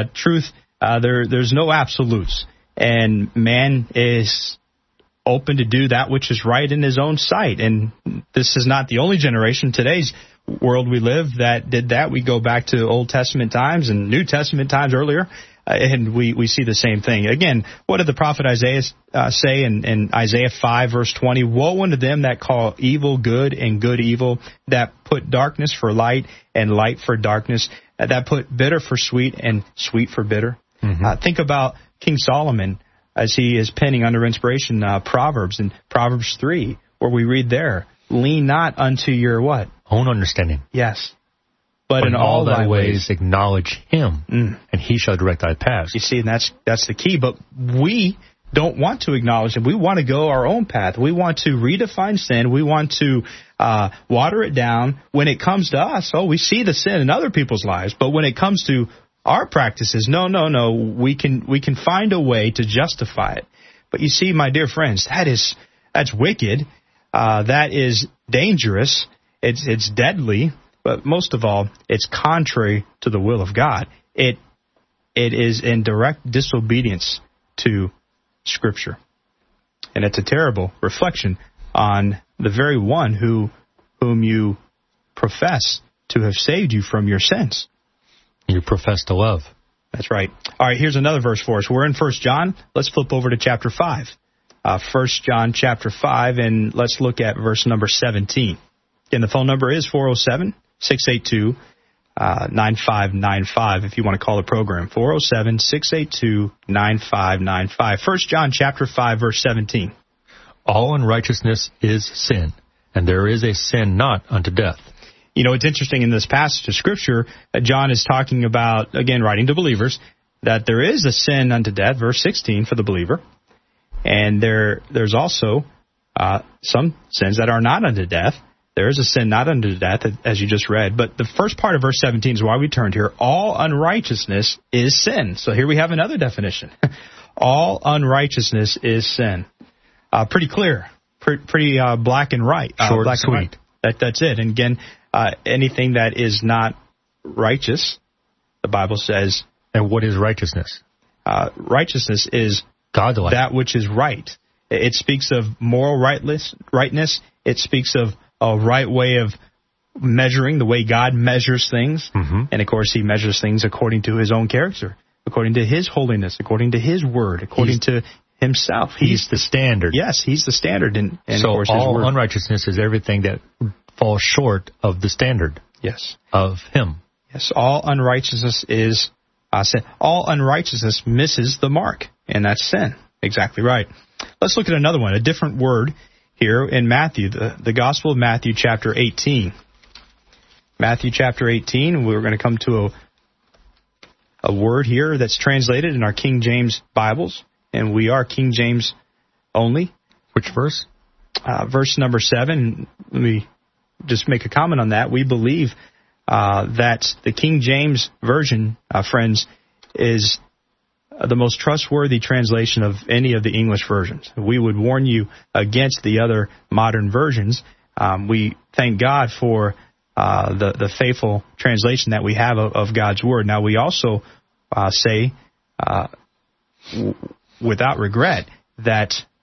Speaker 1: There's no absolutes. And man is open to do that which is right in his own sight. And this is not the only generation. Today's world we live that did that. We go back to Old Testament times and New Testament times earlier, and we see the same thing. Again, what did the prophet Isaiah say in Isaiah 5, verse 20? Woe unto them that call evil good and good evil, that put darkness for light and light for darkness, that put bitter for sweet and sweet for bitter. Mm-hmm. Think about King Solomon as he is penning under inspiration Proverbs, in Proverbs 3, where we read there, lean not unto your what?
Speaker 2: Own understanding.
Speaker 1: Yes. But in all thy ways
Speaker 2: acknowledge him, and he shall direct thy paths.
Speaker 1: You see, and that's the key. But we don't want to acknowledge him. We want to go our own path. We want to redefine sin. We want to water it down. When it comes to us, we see the sin in other people's lives. But when it comes to our practices, no, we can find a way to justify it. But you see, my dear friends, that's wicked. That is dangerous. It's deadly. But most of all, it's contrary to the will of God. It is in direct disobedience to Scripture. And it's a terrible reflection on the very one whom you profess to have saved you from your sins.
Speaker 2: You profess to love.
Speaker 1: That's right. All right, here's another verse for us. We're in 1 John. Let's flip over to chapter 5. 1 John chapter 5, and let's look at verse number 17. Again, the phone number is 407-682-9595 if you want to call the program. 407-682-9595. 1 John chapter 5, verse 17.
Speaker 2: All unrighteousness is sin, and there is a sin not unto death.
Speaker 1: You know, it's interesting in this passage of Scripture that John is talking about, again, writing to believers, that there is a sin unto death, verse 16, for the believer. And there's also some sins that are not unto death. There is a sin not unto death, as you just read. But the first part of verse 17 is why we turned here. All unrighteousness is sin. So here we have another definition. All unrighteousness is sin. Pretty clear. Pretty black and white.
Speaker 2: Short
Speaker 1: black
Speaker 2: and
Speaker 1: sweet. That's it. And again, anything that is not righteous, the Bible says.
Speaker 2: And what is righteousness?
Speaker 1: Righteousness is
Speaker 2: godlike,
Speaker 1: that which is right. It speaks of moral rightness. It speaks of a right way of measuring, the way God measures things. Mm-hmm. And, of course, he measures things according to his own character, according to his holiness, according to his word, according to himself.
Speaker 2: He's the standard.
Speaker 1: Yes, he's the standard. And
Speaker 2: so
Speaker 1: of course,
Speaker 2: all
Speaker 1: his word.
Speaker 2: Unrighteousness is everything that falls short of the standard of him.
Speaker 1: Yes, all unrighteousness is sin. All unrighteousness misses the mark, and that's sin. Exactly right. Let's look at another one, a different word here in Matthew, the Gospel of Matthew chapter 18. Matthew chapter 18, we're going to come to a word here that's translated in our King James Bibles, and we are King James only.
Speaker 2: Which verse?
Speaker 1: Verse number 7. Let me just make a comment on that. We believe that the King James Version, friends, is the most trustworthy translation of any of the English versions. We would warn you against the other modern versions. We thank God for the faithful translation that we have of God's Word. Now, we also say, without regret, that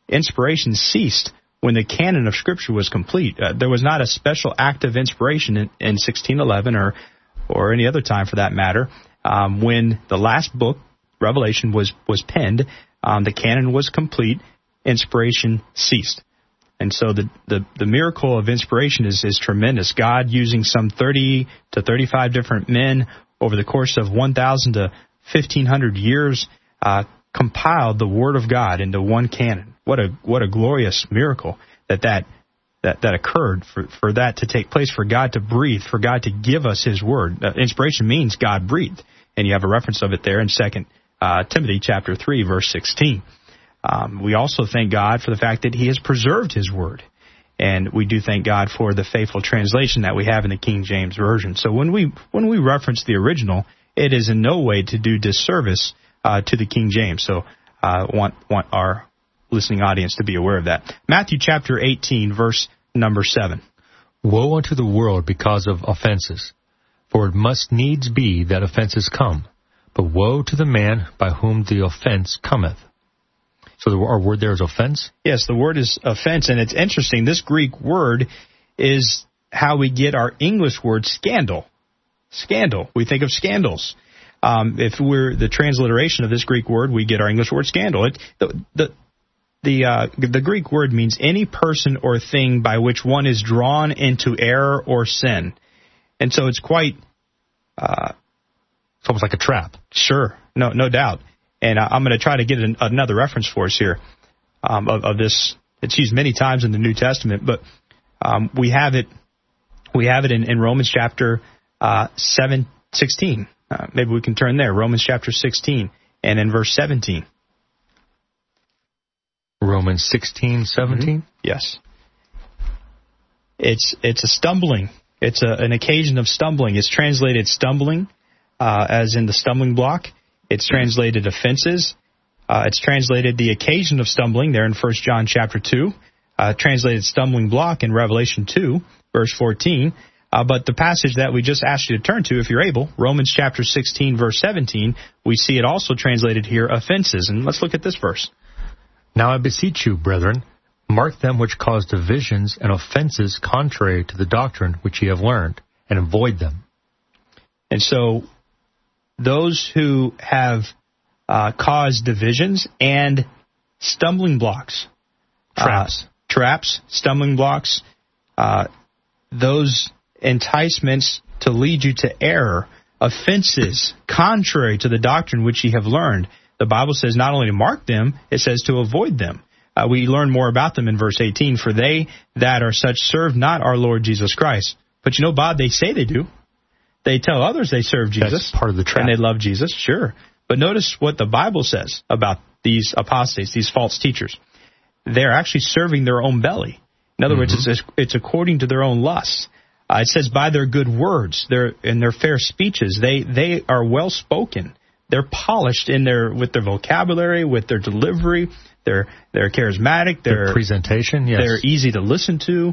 Speaker 1: inspiration ceased when the canon of Scripture was complete. There was not a special act of inspiration in 1611 or any other time for that matter. When the last book, Revelation, was penned, the canon was complete, inspiration ceased. And so the miracle of inspiration is tremendous. God, using some 30 to 35 different men over the course of 1,000 to 1,500 years, compiled the Word of God into one canon. What a glorious miracle that occurred, for that to take place, for God to breathe, for God to give us His Word. Inspiration means God breathed, and you have a reference of it there in 2 Timothy chapter 3, verse 16. We also thank God for the fact that He has preserved His Word. And we do thank God for the faithful translation that we have in the King James Version. So when we reference the original, it is in no way to do disservice to the King James. So I want our listening audience to be aware of that. Matthew chapter 18, verse number 7.
Speaker 2: Woe unto the world because of offenses, for it must needs be that offenses come. But woe to the man by whom the offense cometh. So our word there is offense?
Speaker 1: Yes, the word is offense, and it's interesting. This Greek word is how we get our English word scandal. Scandal. We think of scandals. If we're the transliteration of this Greek word, we get our English word scandal. The Greek word means any person or thing by which one is drawn into error or sin. And so it's quite...
Speaker 2: it's almost like a trap.
Speaker 1: Sure, no doubt. And I'm going to try to get another reference for us here of this. It's used many times in the New Testament, but we have it in Romans chapter 16. Maybe we can turn there. Romans chapter 16 and in verse 17.
Speaker 2: Romans 16, 17?
Speaker 1: Mm-hmm. Yes. It's a stumbling. It's an occasion of stumbling. It's translated stumbling, as in the stumbling block. It's translated offenses. It's translated the occasion of stumbling there in 1 John chapter 2. Translated stumbling block in Revelation 2, verse 14. But the passage that we just asked you to turn to, if you're able, Romans chapter 16, verse 17, we see it also translated here, offenses. And let's look at this verse.
Speaker 2: Now I beseech you, brethren, mark them which cause divisions and offenses contrary to the doctrine which ye have learned, and avoid them.
Speaker 1: And so those who have caused divisions and stumbling blocks,
Speaker 2: traps,
Speaker 1: stumbling blocks, those enticements to lead you to error, offenses contrary to the doctrine which ye have learned. The Bible says not only to mark them, it says to avoid them. We learn more about them in verse 18. For they that are such serve not our Lord Jesus Christ. But you know, Bob, they say they do. They tell others they serve Jesus.
Speaker 2: That's part of the trap.
Speaker 1: And they love Jesus, sure. But notice what the Bible says about these apostates, these false teachers. They're actually serving their own belly. In other words, it's according to their own lusts. It says by their good words, in their fair speeches, they are well spoken. They're polished with their vocabulary, with their delivery. They're charismatic.
Speaker 2: Their presentation, yes.
Speaker 1: They're easy to listen to.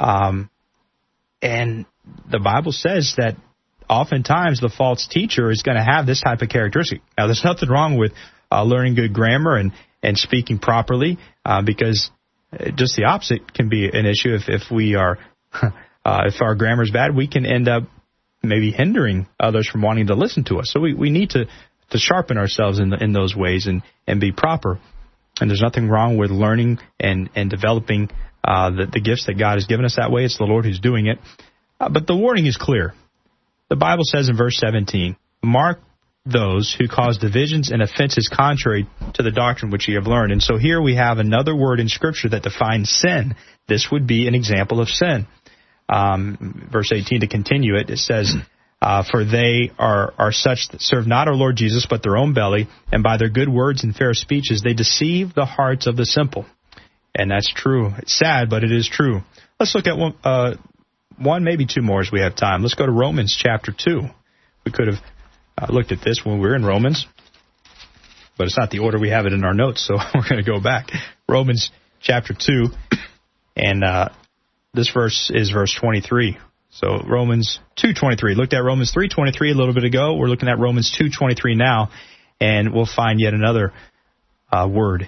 Speaker 1: And the Bible says that oftentimes the false teacher is going to have this type of characteristic. Now, there's nothing wrong with learning good grammar and speaking properly, because just the opposite can be an issue. If we are, if our grammar is bad, we can end up maybe hindering others from wanting to listen to us. So we need to sharpen ourselves in those ways and be proper. And there's nothing wrong with learning and developing the gifts that God has given us that way. It's the Lord who's doing it. But the warning is clear. The Bible says in verse 17, mark those who cause divisions and offenses contrary to the doctrine which ye have learned. And so here we have another word in Scripture that defines sin. This would be an example of sin. Verse 18, to continue it, it says, for they are such that serve not our Lord Jesus, but their own belly, and by their good words and fair speeches they deceive the hearts of the simple. And that's true. It's sad, but it is true. Let's look at one, maybe two more as we have time. Let's go to Romans chapter 2. We could have looked at this when we were in Romans, but it's not the order we have it in our notes, so we're going to go back. Romans chapter 2, and this verse is verse 23. So Romans 2:23. Looked at Romans 3:23 a little bit ago. We're looking at Romans 2:23 now, and we'll find yet another word.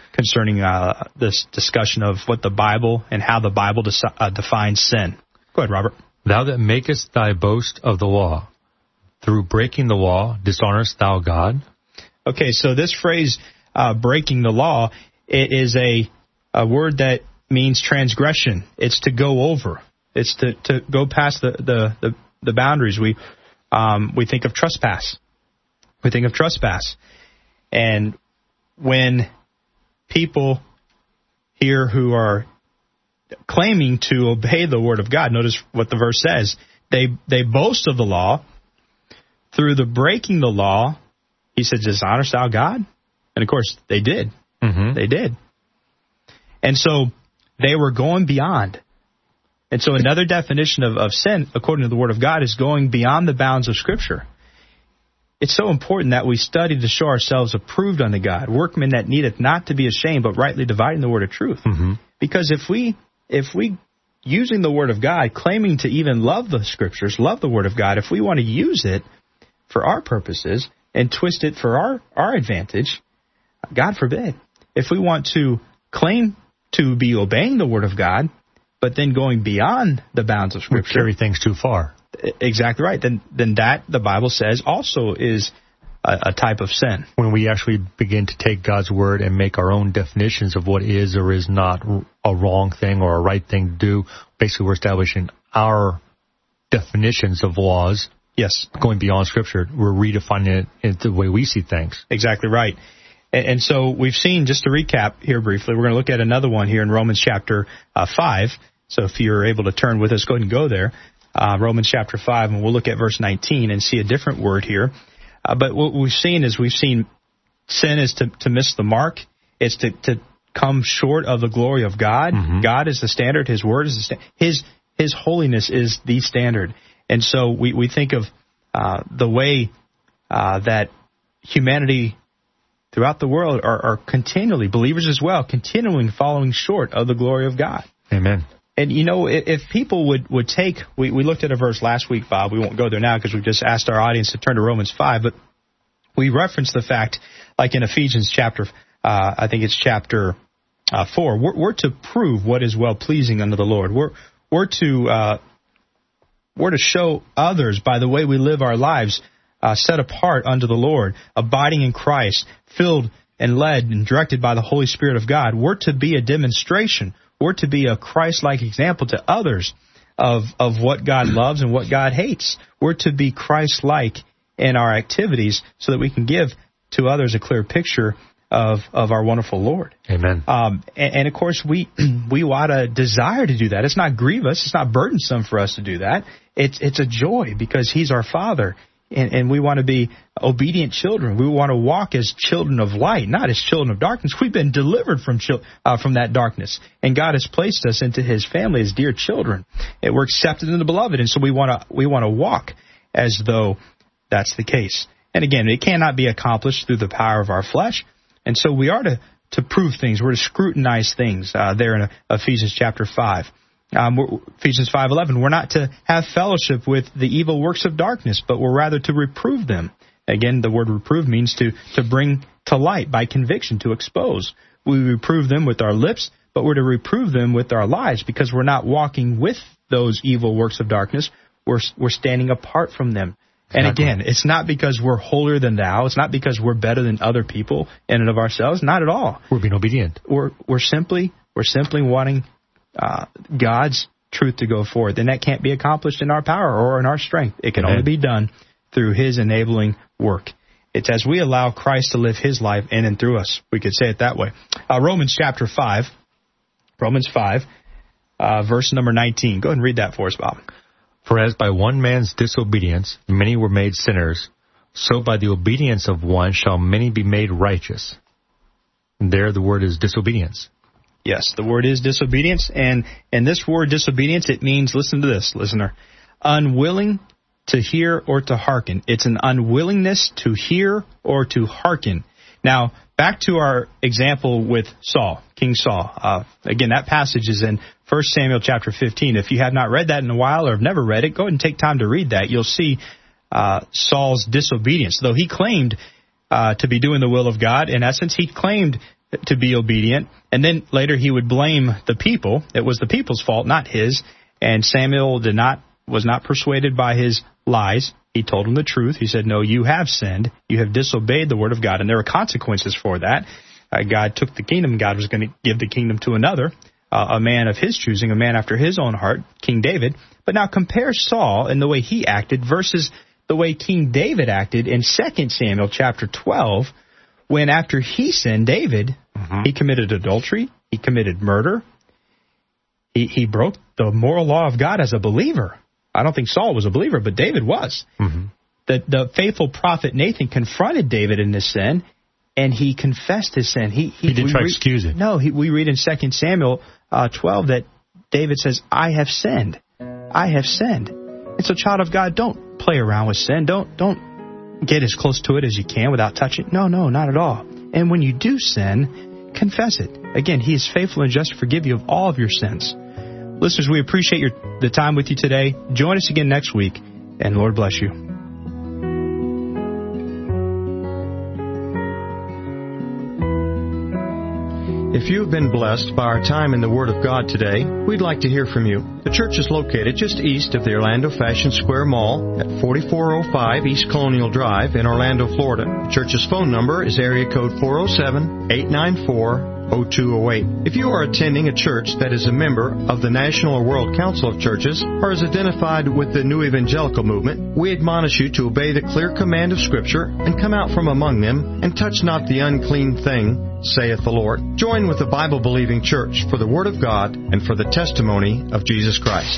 Speaker 1: concerning this discussion of what the Bible and how the Bible defines sin. Go ahead, Robert.
Speaker 2: Thou that makest thy boast of the law, through breaking the law, dishonorest thou God?
Speaker 1: Okay, so this phrase, breaking the law, it is a word that means transgression. It's to go over. It's to go past the boundaries. We think of trespass. We think of trespass. And when people here who are claiming to obey the word of God, notice what the verse says. They boast of the law. Through the breaking the law, he said, dishonest thou God? And of course, they did. Mm-hmm. They did. And so they were going beyond. And so another definition of sin, according to the Word of God, is going beyond the bounds of Scripture. It's so important that we study to show ourselves approved unto God, workmen that needeth not to be ashamed, but rightly dividing the word of truth. Mm-hmm. Because if we using the Word of God, claiming to even love the Scriptures, love the Word of God, if we want to use it for our purposes and twist it for our advantage, God forbid. If we want to claim to be obeying the Word of God, but then going beyond the bounds of Scripture,
Speaker 2: we carry things too far.
Speaker 1: Exactly right. Then that, the Bible says, also is a type of sin.
Speaker 2: When we actually begin to take God's Word and make our own definitions of what is or is not a wrong thing or a right thing to do, basically we're establishing our definitions of laws.
Speaker 1: Yes.
Speaker 2: Going beyond Scripture. We're redefining it into the way we see things.
Speaker 1: Exactly right. And so we've seen, just to recap here briefly, we're going to look at another one here in Romans chapter 5. So if you're able to turn with us, go ahead and go there. Romans chapter 5, and we'll look at verse 19 and see a different word here. But what we've seen sin is to miss the mark. It's to come short of the glory of God. Mm-hmm. God is the standard. His word is the standard. His holiness is the standard. And so we think of the way that humanity throughout the world are continually, believers as well, continuing falling short of the glory of God.
Speaker 2: Amen.
Speaker 1: And, you know, if people would take, we looked at a verse last week, Bob. We won't go there now because we've just asked our audience to turn to Romans 5. But we referenced the fact, like in Ephesians chapter, I think it's chapter 4, we're to prove what is well-pleasing unto the Lord. We're to show others by the way we live our lives, set apart unto the Lord, abiding in Christ, filled and led and directed by the Holy Spirit of God. We're to be a demonstration. We're to be a Christ-like example to others of what God loves and what God hates. We're to be Christ-like in our activities so that we can give to others a clear picture of our wonderful Lord.
Speaker 2: Amen.
Speaker 1: And of course, we ought to desire to do that. It's not grievous. It's not burdensome for us to do that. It's a joy because He's our Father. And we want to be obedient children. We want to walk as children of light, not as children of darkness. We've been delivered from that darkness, and God has placed us into His family as dear children. And we're accepted in the beloved, and so we want to walk as though that's the case. And again, it cannot be accomplished through the power of our flesh, and so we are to prove things. We're to scrutinize things there in Ephesians chapter 5. Ephesians 5:11, we're not to have fellowship with the evil works of darkness, but we're rather to reprove them. Again, the word reprove means to bring to light by conviction, to expose. We reprove them with our lips, but we're to reprove them with our lives because we're not walking with those evil works of darkness. We're standing apart from them. And again, it's not because we're holier than thou. It's not because we're better than other people in and of ourselves. Not at all.
Speaker 2: We're being obedient.
Speaker 1: We're simply wanting God's truth to go forth, and that can't be accomplished in our power or in our strength. It can only be done through His enabling work. It's as we allow Christ to live His life in and through us. We could say it that way. Romans 5, verse number 19. Go ahead and read that for us, Bob.
Speaker 2: For as by one man's disobedience many were made sinners, so by the obedience of one shall many be made righteous. And there the word is disobedience.
Speaker 1: Yes, the word is disobedience, and this word disobedience, it means, listen to this, listener, unwilling to hear or to hearken. It's an unwillingness to hear or to hearken. Now, back to our example with Saul, King Saul. Again, that passage is in 1 Samuel chapter 15. If you have not read that in a while or have never read it, go ahead and take time to read that. You'll see Saul's disobedience. Though he claimed to be doing the will of God, in essence, he claimed to be obedient. And then later he would blame the people. It was the people's fault, not his. And Samuel was not persuaded by his lies. He told him the truth. He said, no, you have sinned. You have disobeyed the word of God. And there were consequences for that. God took the kingdom. God was going to give the kingdom to another, a man of his choosing, a man after his own heart, King David. But now compare Saul and the way he acted versus the way King David acted in 2 Samuel chapter 12, when after he sinned, David, he committed adultery, he committed murder, he broke the moral law of God as a believer. I don't think Saul was a believer, but David was. The faithful prophet Nathan confronted David in this sin, and he confessed his sin. He
Speaker 2: didn't try to excuse it.
Speaker 1: No, we read in 2 Samuel 12 that David says, I have sinned. I have sinned. And so, child of God, don't play around with sin. Don't get as close to it as you can without touching it. No, not at all. And when you do sin, confess it. Again, he is faithful and just to forgive you of all of your sins. Listeners, we appreciate the time with you today. Join us again next week, and Lord bless you.
Speaker 5: If you have been blessed by our time in the Word of God today, we'd like to hear from you. The church is located just east of the Orlando Fashion Square Mall at 4405 East Colonial Drive in Orlando, Florida. The church's phone number is area code 407-894-0208. If you are attending a church that is a member of the National or World Council of Churches or is identified with the New Evangelical Movement, we admonish you to obey the clear command of Scripture and come out from among them and touch not the unclean thing, saith the Lord. Join with the Bible-believing church for the Word of God and for the testimony of Jesus Christ.